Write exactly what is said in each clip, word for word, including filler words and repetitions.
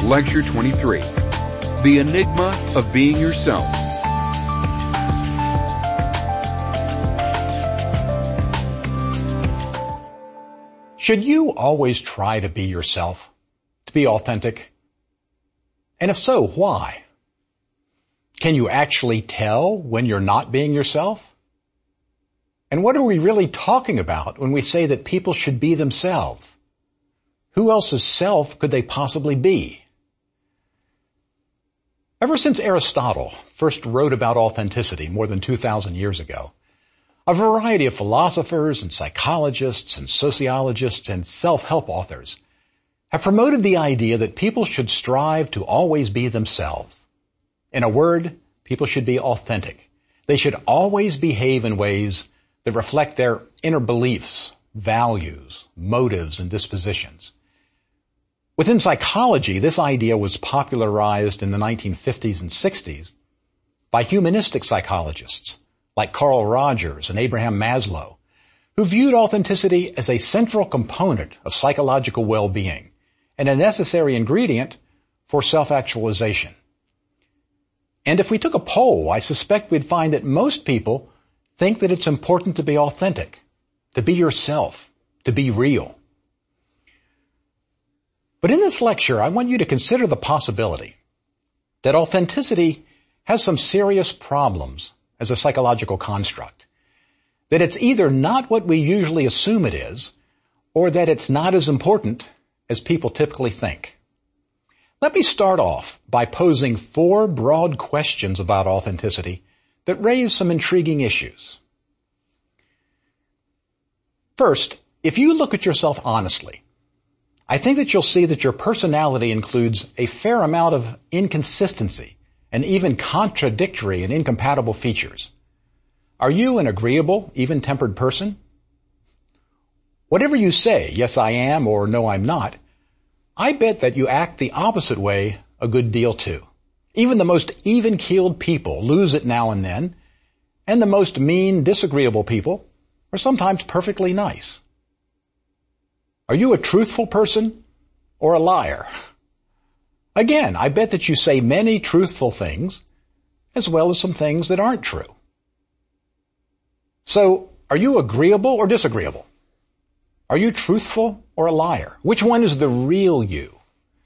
Lecture twenty-three, The Enigma of Being Yourself. Should you always try to be yourself, to be authentic? And if so, why? Can you actually tell when you're not being yourself? And what are we really talking about when we say that people should be themselves? Who else's self could they possibly be? Ever since Aristotle first wrote about authenticity more than two thousand years ago, a variety of philosophers and psychologists and sociologists and self-help authors have promoted the idea that people should strive to always be themselves. In a word, people should be authentic. They should always behave in ways that reflect their inner beliefs, values, motives, and dispositions. Within psychology, this idea was popularized in the nineteen fifties and sixties by humanistic psychologists like Carl Rogers and Abraham Maslow, who viewed authenticity as a central component of psychological well-being and a necessary ingredient for self-actualization. And if we took a poll, I suspect we'd find that most people think that it's important to be authentic, to be yourself, to be real. But in this lecture, I want you to consider the possibility that authenticity has some serious problems as a psychological construct, that it's either not what we usually assume it is, or that it's not as important as people typically think. Let me start off by posing four broad questions about authenticity that raise some intriguing issues. First, if you look at yourself honestly, I think that you'll see that your personality includes a fair amount of inconsistency and even contradictory and incompatible features. Are you an agreeable, even-tempered person? Whatever you say, yes I am or no I'm not, I bet that you act the opposite way a good deal too. Even the most even-keeled people lose it now and then, and the most mean, disagreeable people are sometimes perfectly nice. Are you a truthful person or a liar? Again, I bet that you say many truthful things as well as some things that aren't true. So, are you agreeable or disagreeable? Are you truthful or a liar? Which one is the real you?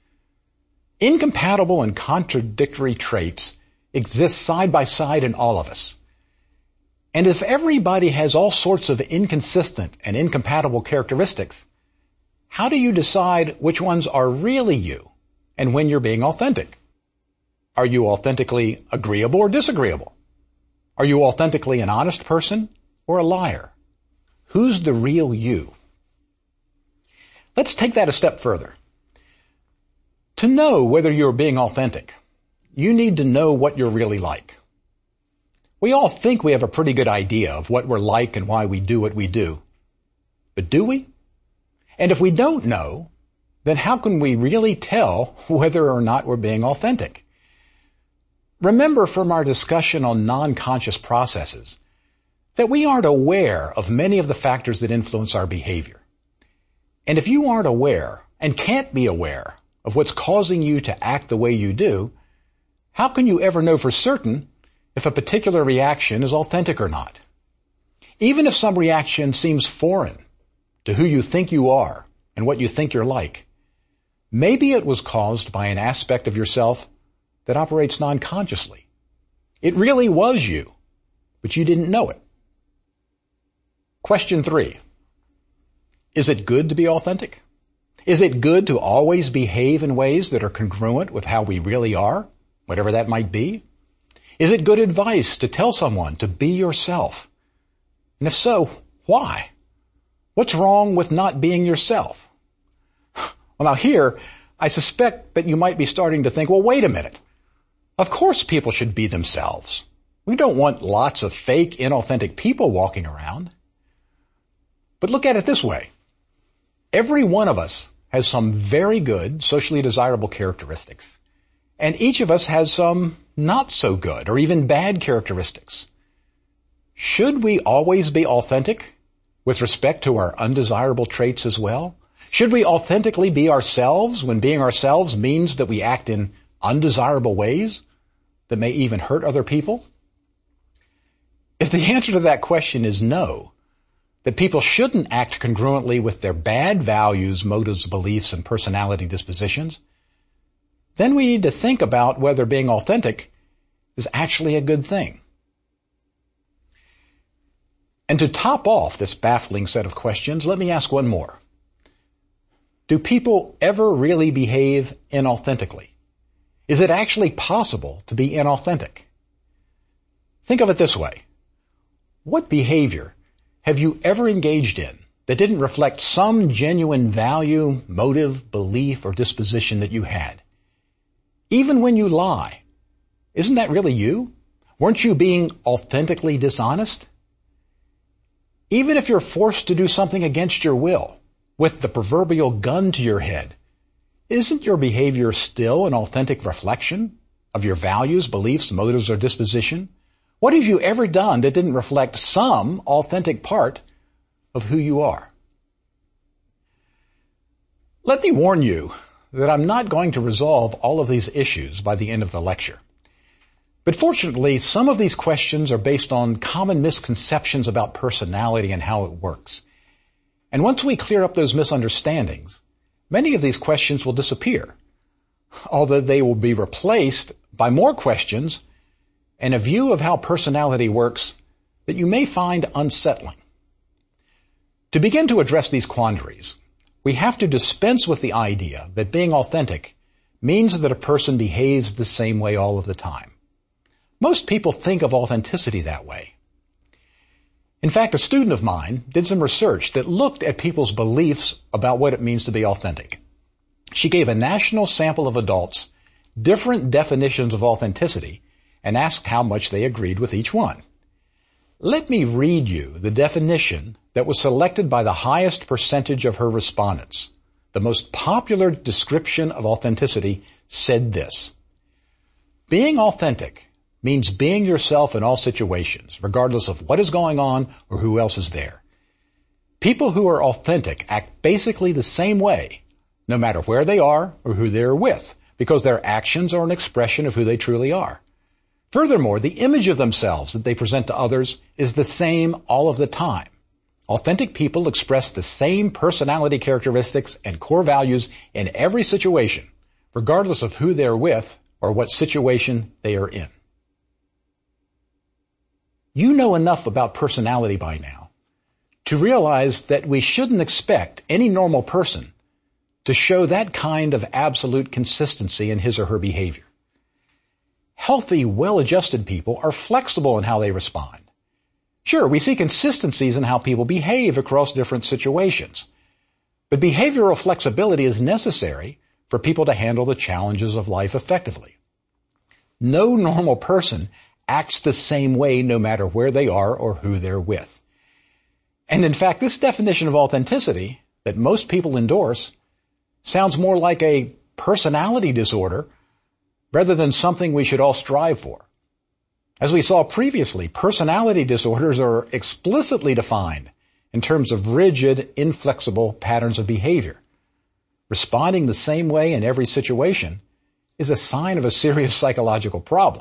Incompatible and contradictory traits exist side by side in all of us. And if everybody has all sorts of inconsistent and incompatible characteristics, how do you decide which ones are really you and when you're being authentic? Are you authentically agreeable or disagreeable? Are you authentically an honest person or a liar? Who's the real you? Let's take that a step further. To know whether you're being authentic, you need to know what you're really like. We all think we have a pretty good idea of what we're like and why we do what we do. But do we? And if we don't know, then how can we really tell whether or not we're being authentic? Remember from our discussion on non-conscious processes that we aren't aware of many of the factors that influence our behavior. And if you aren't aware and can't be aware of what's causing you to act the way you do, how can you ever know for certain if a particular reaction is authentic or not? Even if some reaction seems foreign to who you think you are and what you think you're like, maybe it was caused by an aspect of yourself that operates non-consciously. It really was you, but you didn't know it. Question three. Is it good to be authentic? Is it good to always behave in ways that are congruent with how we really are, whatever that might be? Is it good advice to tell someone to be yourself? And if so, why? What's wrong with not being yourself? Well, now here, I suspect that you might be starting to think, well, wait a minute. Of course people should be themselves. We don't want lots of fake, inauthentic people walking around. But look at it this way. Every one of us has some very good, socially desirable characteristics. And each of us has some not so good or even bad characteristics. Should we always be authentic with respect to our undesirable traits as well? Should we authentically be ourselves when being ourselves means that we act in undesirable ways that may even hurt other people? If the answer to that question is no, that people shouldn't act congruently with their bad values, motives, beliefs, and personality dispositions, then we need to think about whether being authentic is actually a good thing. And to top off this baffling set of questions, let me ask one more. Do people ever really behave inauthentically? Is it actually possible to be inauthentic? Think of it this way. What behavior have you ever engaged in that didn't reflect some genuine value, motive, belief, or disposition that you had? Even when you lie, isn't that really you? Weren't you being authentically dishonest? Even if you're forced to do something against your will, with the proverbial gun to your head, isn't your behavior still an authentic reflection of your values, beliefs, motives, or disposition? What have you ever done that didn't reflect some authentic part of who you are? Let me warn you that I'm not going to resolve all of these issues by the end of the lecture. But fortunately, some of these questions are based on common misconceptions about personality and how it works. And once we clear up those misunderstandings, many of these questions will disappear, although they will be replaced by more questions and a view of how personality works that you may find unsettling. To begin to address these quandaries, we have to dispense with the idea that being authentic means that a person behaves the same way all of the time. Most people think of authenticity that way. In fact, a student of mine did some research that looked at people's beliefs about what it means to be authentic. She gave a national sample of adults different definitions of authenticity and asked how much they agreed with each one. Let me read you the definition that was selected by the highest percentage of her respondents. The most popular description of authenticity said this: being authentic means being yourself in all situations, regardless of what is going on or who else is there. People who are authentic act basically the same way, no matter where they are or who they are with, because their actions are an expression of who they truly are. Furthermore, the image of themselves that they present to others is the same all of the time. Authentic people express the same personality characteristics and core values in every situation, regardless of who they are with or what situation they are in. You know enough about personality by now to realize that we shouldn't expect any normal person to show that kind of absolute consistency in his or her behavior. Healthy, well-adjusted people are flexible in how they respond. Sure, we see consistencies in how people behave across different situations, but behavioral flexibility is necessary for people to handle the challenges of life effectively. No normal person acts the same way no matter where they are or who they're with. And in fact, this definition of authenticity that most people endorse sounds more like a personality disorder rather than something we should all strive for. As we saw previously, personality disorders are explicitly defined in terms of rigid, inflexible patterns of behavior. Responding the same way in every situation is a sign of a serious psychological problem.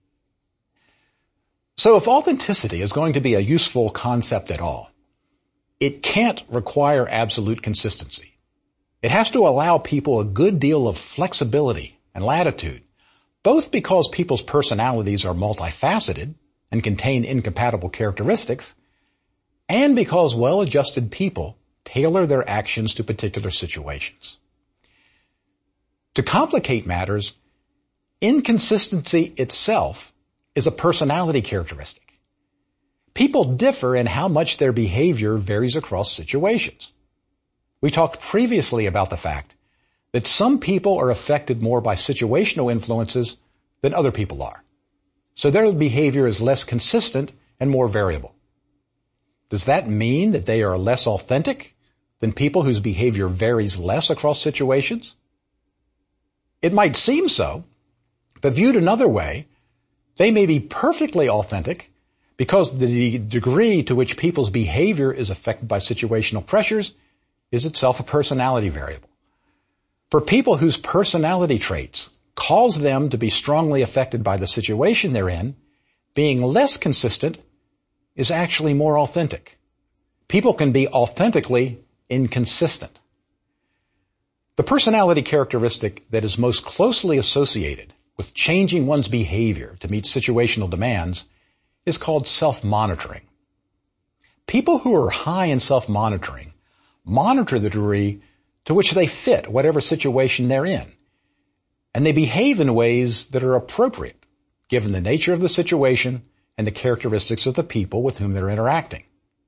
So if authenticity is going to be a useful concept at all, it can't require absolute consistency. It has to allow people a good deal of flexibility and latitude, both because people's personalities are multifaceted and contain incompatible characteristics, and because well-adjusted people tailor their actions to particular situations. To complicate matters, inconsistency itself is a personality characteristic. People differ in how much their behavior varies across situations. We talked previously about the fact that some people are affected more by situational influences than other people are, so their behavior is less consistent and more variable. Does that mean that they are less authentic than people whose behavior varies less across situations? It might seem so, but viewed another way, they may be perfectly authentic because the degree to which people's behavior is affected by situational pressures is itself a personality variable. For people whose personality traits cause them to be strongly affected by the situation they're in, being less consistent is actually more authentic. People can be authentically inconsistent. The personality characteristic that is most closely associated with changing one's behavior to meet situational demands is called self-monitoring. People who are high in self-monitoring monitor the degree to which they fit whatever situation they're in, and they behave in ways that are appropriate given the nature of the situation and the characteristics of the people with whom they're interacting.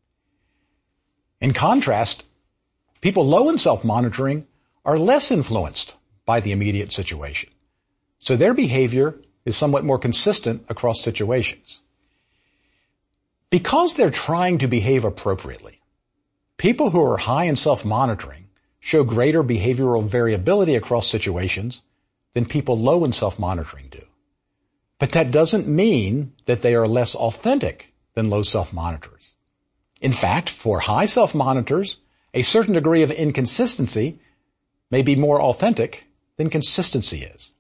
In contrast, people low in self-monitoring are less influenced by the immediate situation, so their behavior is somewhat more consistent across situations. Because they're trying to behave appropriately, people who are high in self-monitoring show greater behavioral variability across situations than people low in self-monitoring do. But that doesn't mean that they are less authentic than low self-monitors. In fact, for high self-monitors, a certain degree of inconsistency may be more authentic than consistency is.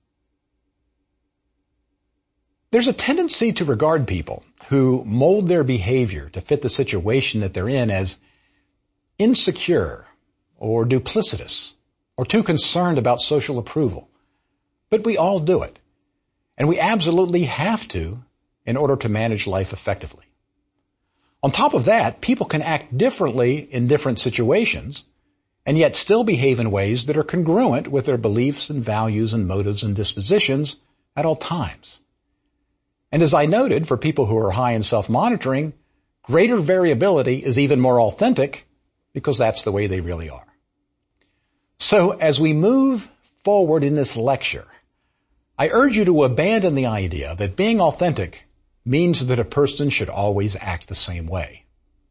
There's a tendency to regard people who mold their behavior to fit the situation that they're in as insecure or duplicitous or too concerned about social approval. But we all do it, and we absolutely have to in order to manage life effectively. On top of that, people can act differently in different situations and yet still behave in ways that are congruent with their beliefs and values and motives and dispositions at all times. And as I noted, for people who are high in self-monitoring, greater variability is even more authentic because that's the way they really are. So as we move forward in this lecture, I urge you to abandon the idea that being authentic means that a person should always act the same way.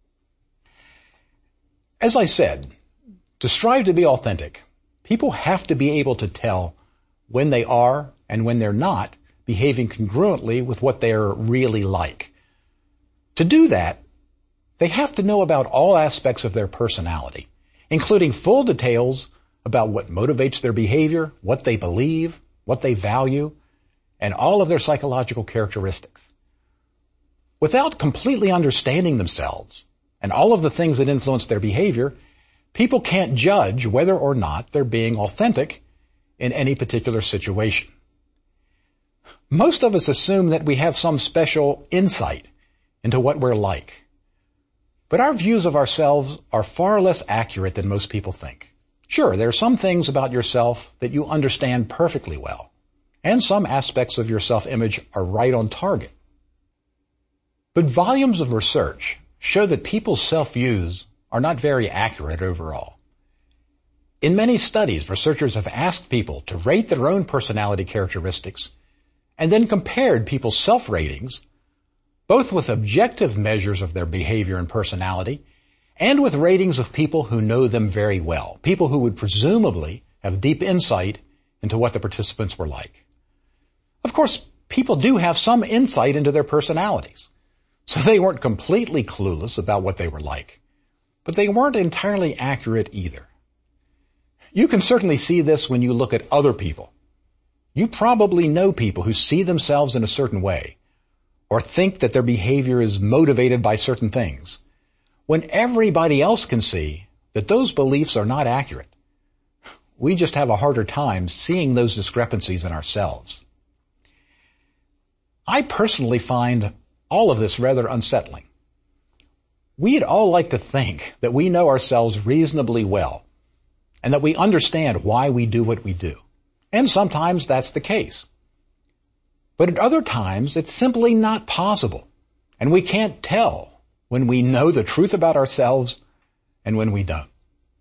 As I said, to strive to be authentic, people have to be able to tell when they are and when they're not behaving congruently with what they're really like. To do that, they have to know about all aspects of their personality, including full details about what motivates their behavior, what they believe, what they value, and all of their psychological characteristics. Without completely understanding themselves and all of the things that influence their behavior, people can't judge whether or not they're being authentic in any particular situation. Most of us assume that we have some special insight into what we're like. But our views of ourselves are far less accurate than most people think. Sure, there are some things about yourself that you understand perfectly well, and some aspects of your self-image are right on target. But volumes of research show that people's self-views are not very accurate overall. In many studies, researchers have asked people to rate their own personality characteristics and then compared people's self-ratings, both with objective measures of their behavior and personality and with ratings of people who know them very well, people who would presumably have deep insight into what the participants were like. Of course, people do have some insight into their personalities, so they weren't completely clueless about what they were like, but they weren't entirely accurate either. You can certainly see this when you look at other people. You probably know people who see themselves in a certain way or think that their behavior is motivated by certain things, when everybody else can see that those beliefs are not accurate. We just have a harder time seeing those discrepancies in ourselves. I personally find all of this rather unsettling. We'd all like to think that we know ourselves reasonably well and that we understand why we do what we do. And sometimes that's the case. But at other times, it's simply not possible. And we can't tell when we know the truth about ourselves and when we don't.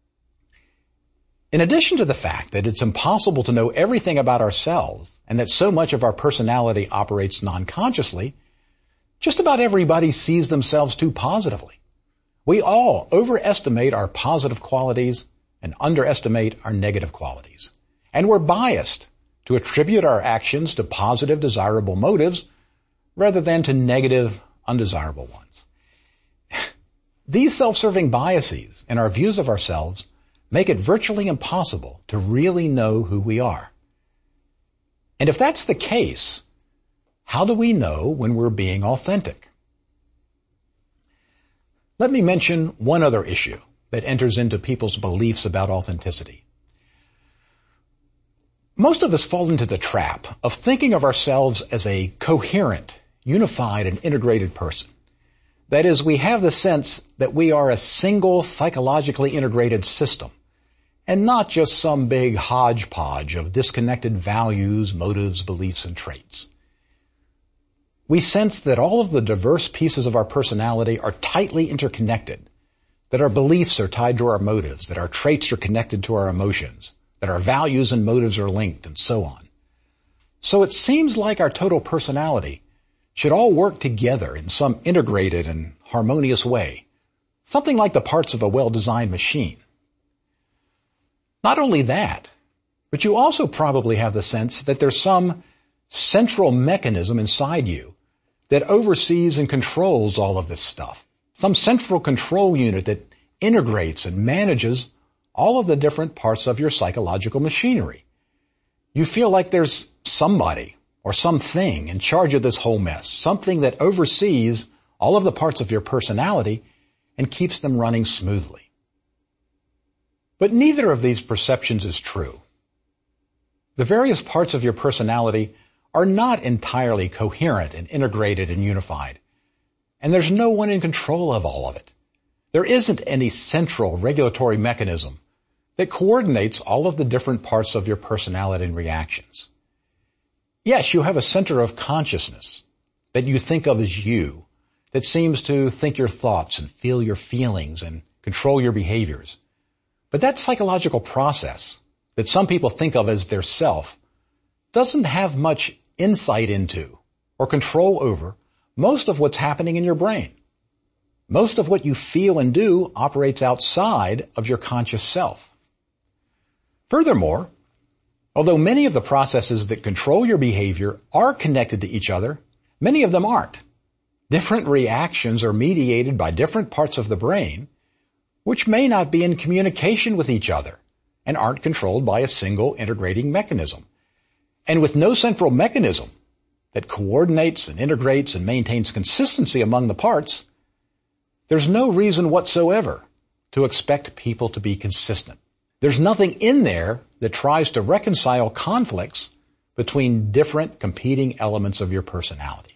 In addition to the fact that it's impossible to know everything about ourselves and that so much of our personality operates non-consciously, just about everybody sees themselves too positively. We all overestimate our positive qualities and underestimate our negative qualities. And we're biased to attribute our actions to positive, desirable motives rather than to negative, undesirable ones. These self-serving biases in our views of ourselves make it virtually impossible to really know who we are. And if that's the case, how do we know when we're being authentic? Let me mention one other issue that enters into people's beliefs about authenticity. Most of us fall into the trap of thinking of ourselves as a coherent, unified, and integrated person. That is, we have the sense that we are a single psychologically integrated system, and not just some big hodgepodge of disconnected values, motives, beliefs, and traits. We sense that all of the diverse pieces of our personality are tightly interconnected, that our beliefs are tied to our motives, that our traits are connected to our emotions, that our values and motives are linked, and so on. So it seems like our total personality should all work together in some integrated and harmonious way, something like the parts of a well-designed machine. Not only that, but you also probably have the sense that there's some central mechanism inside you that oversees and controls all of this stuff. Some central control unit that integrates and manages all of the different parts of your psychological machinery. You feel like there's somebody or something in charge of this whole mess, something that oversees all of the parts of your personality and keeps them running smoothly. But neither of these perceptions is true. The various parts of your personality are not entirely coherent and integrated and unified, and there's no one in control of all of it. There isn't any central regulatory mechanism that coordinates all of the different parts of your personality and reactions. Yes, you have a center of consciousness that you think of as you, that seems to think your thoughts and feel your feelings and control your behaviors. But that psychological process that some people think of as their self doesn't have much insight into or control over most of what's happening in your brain. Most of what you feel and do operates outside of your conscious self. Furthermore, although many of the processes that control your behavior are connected to each other, many of them aren't. Different reactions are mediated by different parts of the brain, which may not be in communication with each other and aren't controlled by a single integrating mechanism. And with no central mechanism that coordinates and integrates and maintains consistency among the parts, there's no reason whatsoever to expect people to be consistent. There's nothing in there that tries to reconcile conflicts between different competing elements of your personality.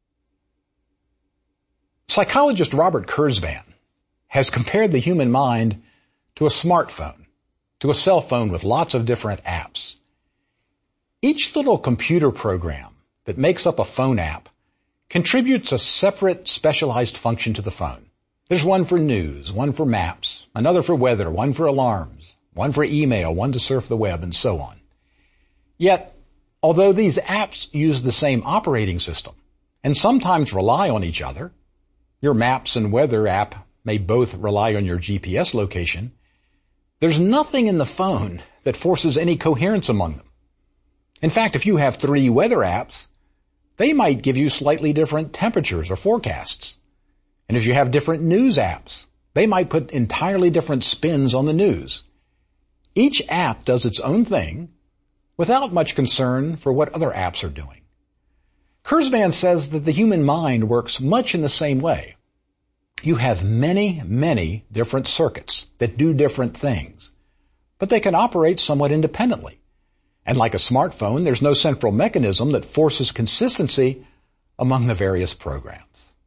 Psychologist Robert Kurzban has compared the human mind to a smartphone, to a cell phone with lots of different apps. Each little computer program that makes up a phone app contributes a separate specialized function to the phone. There's one for news, one for maps, another for weather, one for alarms, one for email, one to surf the web, and so on. Yet, although these apps use the same operating system and sometimes rely on each other, your maps and weather app may both rely on your G P S location, there's nothing in the phone that forces any coherence among them. In fact, if you have three weather apps, they might give you slightly different temperatures or forecasts. And if you have different news apps, they might put entirely different spins on the news. Each app does its own thing without much concern for what other apps are doing. Kurzban says that the human mind works much in the same way. You have many, many different circuits that do different things, but they can operate somewhat independently. And like a smartphone, there's no central mechanism that forces consistency among the various programs.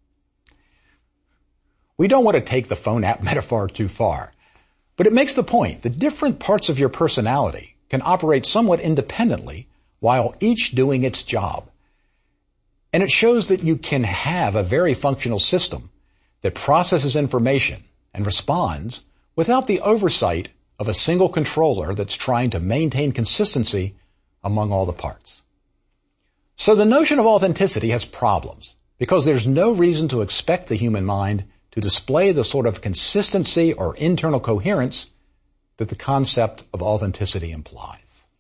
We don't want to take the phone app metaphor too far, but it makes the point that different parts of your personality can operate somewhat independently while each doing its job. And it shows that you can have a very functional system that processes information and responds without the oversight of a single controller that's trying to maintain consistency among all the parts. So the notion of authenticity has problems because there's no reason to expect the human mind to display the sort of consistency or internal coherence that the concept of authenticity implies.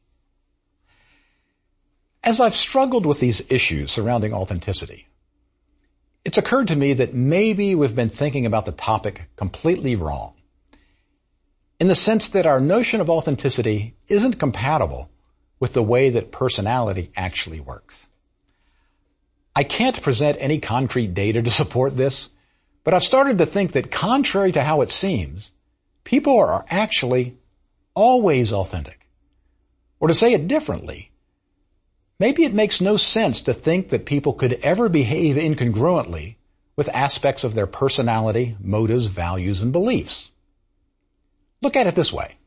As I've struggled with these issues surrounding authenticity, it's occurred to me that maybe we've been thinking about the topic completely wrong. in the sense that our notion of authenticity isn't compatible with the way that personality actually works. I can't present any concrete data to support this, but I've started to think that contrary to how it seems, people are actually always authentic. Or to say it differently, maybe it makes no sense to think that people could ever behave incongruently with aspects of their personality, motives, values, and beliefs. Look at it this way.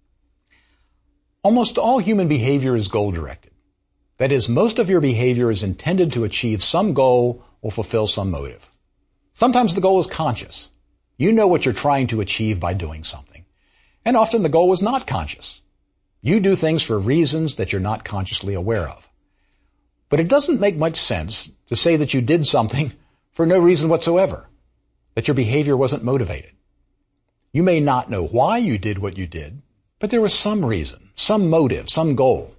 Almost all human behavior is goal-directed. That is, most of your behavior is intended to achieve some goal or fulfill some motive. Sometimes the goal is conscious. You know what you're trying to achieve by doing something. And often the goal is not conscious. You do things for reasons that you're not consciously aware of. But it doesn't make much sense to say that you did something for no reason whatsoever, that your behavior wasn't motivated. You may not know why you did what you did, but there was some reason, some motive, some goal.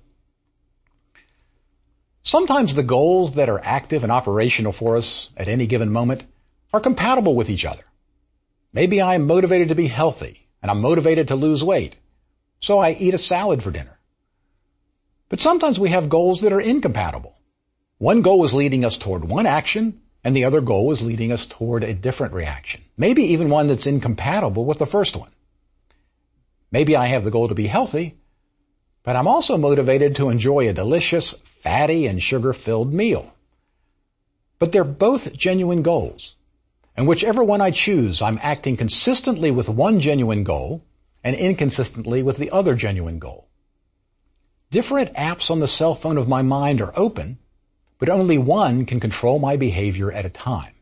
Sometimes the goals that are active and operational for us at any given moment are compatible with each other. Maybe I'm motivated to be healthy, and I'm motivated to lose weight, so I eat a salad for dinner. But sometimes we have goals that are incompatible. One goal is leading us toward one action, and the other goal is leading us toward a different reaction. Maybe even one that's incompatible with the first one. Maybe I have the goal to be healthy, but I'm also motivated to enjoy a delicious, fatty, and sugar-filled meal. But they're both genuine goals. And whichever one I choose, I'm acting consistently with one genuine goal and inconsistently with the other genuine goal. Different apps on the cell phone of my mind are open, but only one can control my behavior at a time.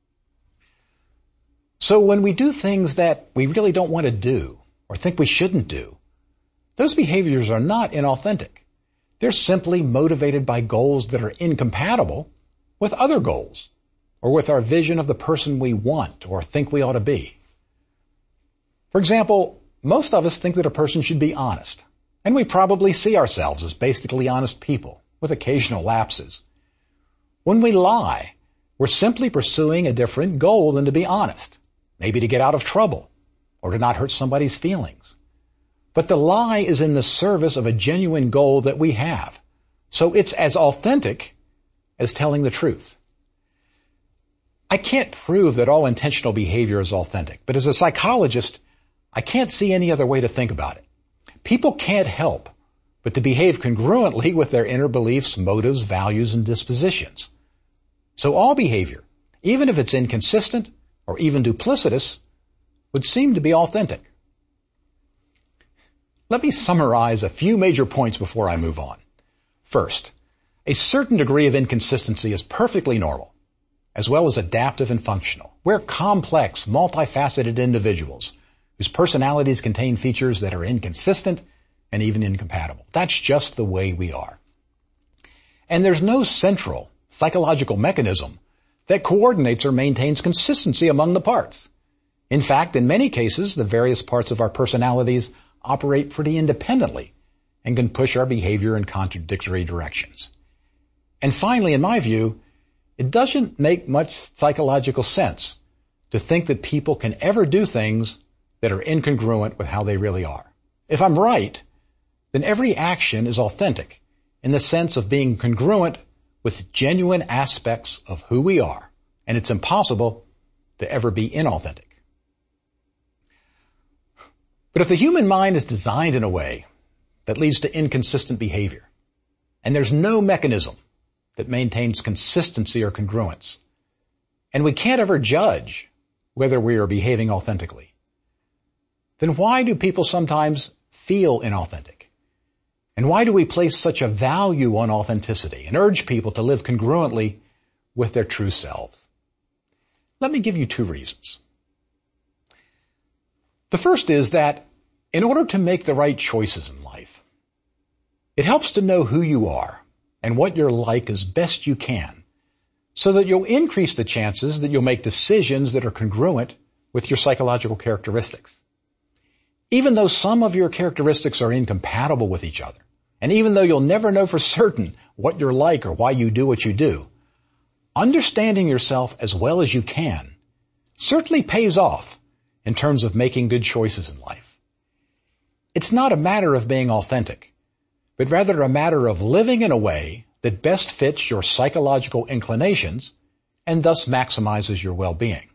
So when we do things that we really don't want to do or think we shouldn't do, those behaviors are not inauthentic. They're simply motivated by goals that are incompatible with other goals or with our vision of the person we want or think we ought to be. For example, most of us think that a person should be honest, and we probably see ourselves as basically honest people with occasional lapses. When we lie, we're simply pursuing a different goal than to be honest, maybe to get out of trouble or to not hurt somebody's feelings. But the lie is in the service of a genuine goal that we have, so it's as authentic as telling the truth. I can't prove that all intentional behavior is authentic, but as a psychologist, I can't see any other way to think about it. People can't help but to behave congruently with their inner beliefs, motives, values, and dispositions. So all behavior, even if it's inconsistent or even duplicitous, would seem to be authentic. Let me summarize a few major points before I move on. First, a certain degree of inconsistency is perfectly normal, as well as adaptive and functional. We're complex, multifaceted individuals whose personalities contain features that are inconsistent and even incompatible. That's just the way we are. And there's no central psychological mechanism that coordinates or maintains consistency among the parts. In fact, in many cases, the various parts of our personalities operate pretty independently and can push our behavior in contradictory directions. And finally, in my view, it doesn't make much psychological sense to think that people can ever do things that are incongruent with how they really are. If I'm right, then every action is authentic in the sense of being congruent with genuine aspects of who we are, and it's impossible to ever be inauthentic. But if the human mind is designed in a way that leads to inconsistent behavior, and there's no mechanism that maintains consistency or congruence, and we can't ever judge whether we are behaving authentically, then why do people sometimes feel inauthentic? And why do we place such a value on authenticity and urge people to live congruently with their true selves? Let me give you two reasons. The first is that in order to make the right choices in life, it helps to know who you are and what you're like as best you can, so that you'll increase the chances that you'll make decisions that are congruent with your psychological characteristics. Even though some of your characteristics are incompatible with each other, and even though you'll never know for certain what you're like or why you do what you do, understanding yourself as well as you can certainly pays off in terms of making good choices in life. It's not a matter of being authentic, but rather a matter of living in a way that best fits your psychological inclinations and thus maximizes your well-being.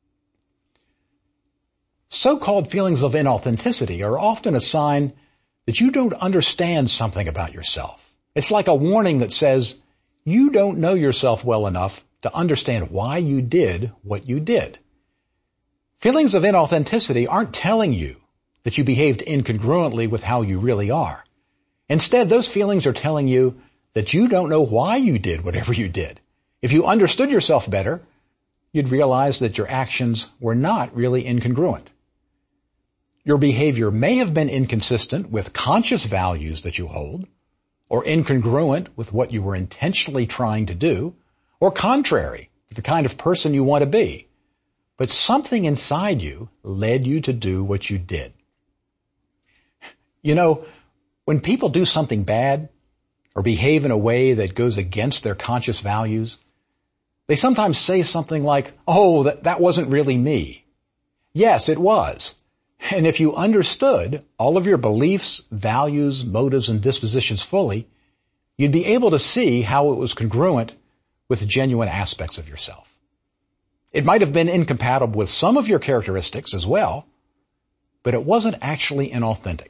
So-called feelings of inauthenticity are often a sign that you don't understand something about yourself. It's like a warning that says you don't know yourself well enough to understand why you did what you did. Feelings of inauthenticity aren't telling you that you behaved incongruently with how you really are. Instead, those feelings are telling you that you don't know why you did whatever you did. If you understood yourself better, you'd realize that your actions were not really incongruent. Your behavior may have been inconsistent with conscious values that you hold, or incongruent with what you were intentionally trying to do, or contrary to the kind of person you want to be. But something inside you led you to do what you did. You know, when people do something bad or behave in a way that goes against their conscious values, they sometimes say something like, oh, that, that wasn't really me. Yes, it was. And if you understood all of your beliefs, values, motives, and dispositions fully, you'd be able to see how it was congruent with genuine aspects of yourself. It might have been incompatible with some of your characteristics as well, but it wasn't actually inauthentic.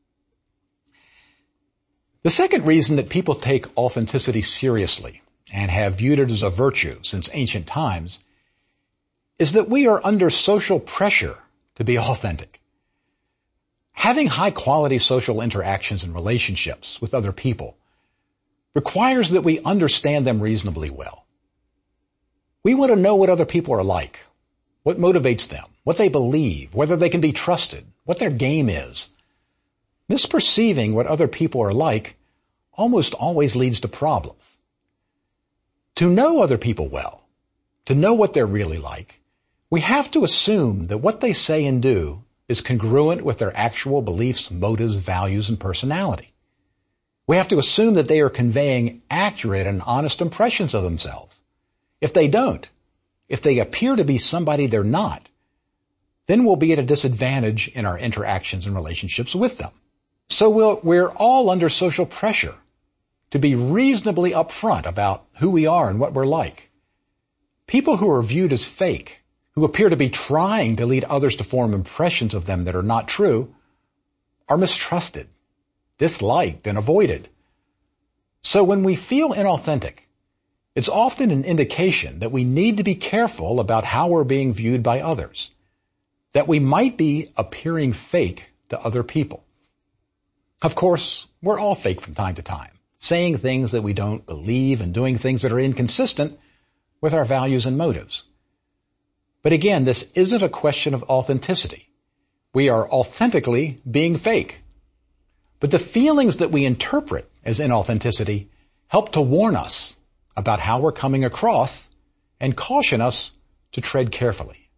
The second reason that people take authenticity seriously and have viewed it as a virtue since ancient times is that we are under social pressure to be authentic. Having high-quality social interactions and relationships with other people requires that we understand them reasonably well. We want to know what other people are like, what motivates them, what they believe, whether they can be trusted, what their game is. Misperceiving what other people are like almost always leads to problems. To know other people well, to know what they're really like, we have to assume that what they say and do is congruent with their actual beliefs, motives, values, and personality. We have to assume that they are conveying accurate and honest impressions of themselves. If they don't, if they appear to be somebody they're not, then we'll be at a disadvantage in our interactions and relationships with them. So we'll, we're all under social pressure to be reasonably upfront about who we are and what we're like. People who are viewed as fake, who appear to be trying to lead others to form impressions of them that are not true, are mistrusted, disliked, and avoided. So when we feel inauthentic, it's often an indication that we need to be careful about how we're being viewed by others, that we might be appearing fake to other people. Of course, we're all fake from time to time, saying things that we don't believe and doing things that are inconsistent with our values and motives. But again, this isn't a question of authenticity. We are authentically being fake. But the feelings that we interpret as inauthenticity help to warn us about how we're coming across and caution us to tread carefully.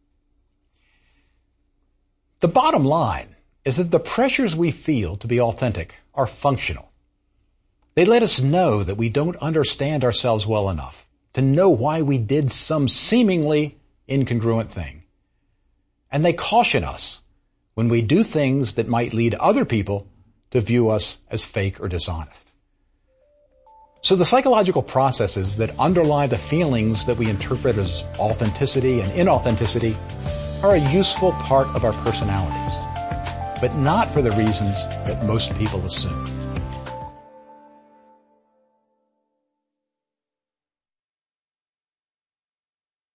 The bottom line is that the pressures we feel to be authentic are functional. They let us know that we don't understand ourselves well enough to know why we did some seemingly incongruent thing. And they caution us when we do things that might lead other people to view us as fake or dishonest. So the psychological processes that underlie the feelings that we interpret as authenticity and inauthenticity are a useful part of our personalities, but not for the reasons that most people assume.